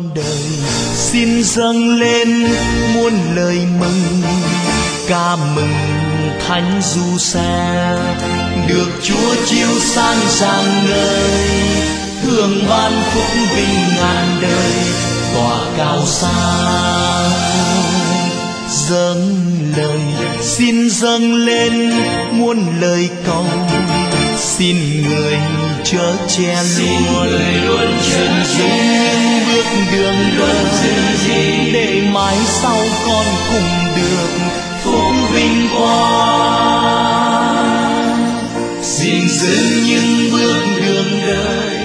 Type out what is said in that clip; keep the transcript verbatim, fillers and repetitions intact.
đời. Xin dâng lên muôn lời mừng, ca mừng thánh du xe, được Chúa chiếu sáng rạng ngời, hương ban phúc vinh ngàn đời, tỏa cao xa. Dâng lời, xin dâng lên muôn lời cầu, xin người chở che luôn, xin giữ những bước đường đời, để mãi sau con cùng được phúc vinh quang. Xin giữ những bước đường đời,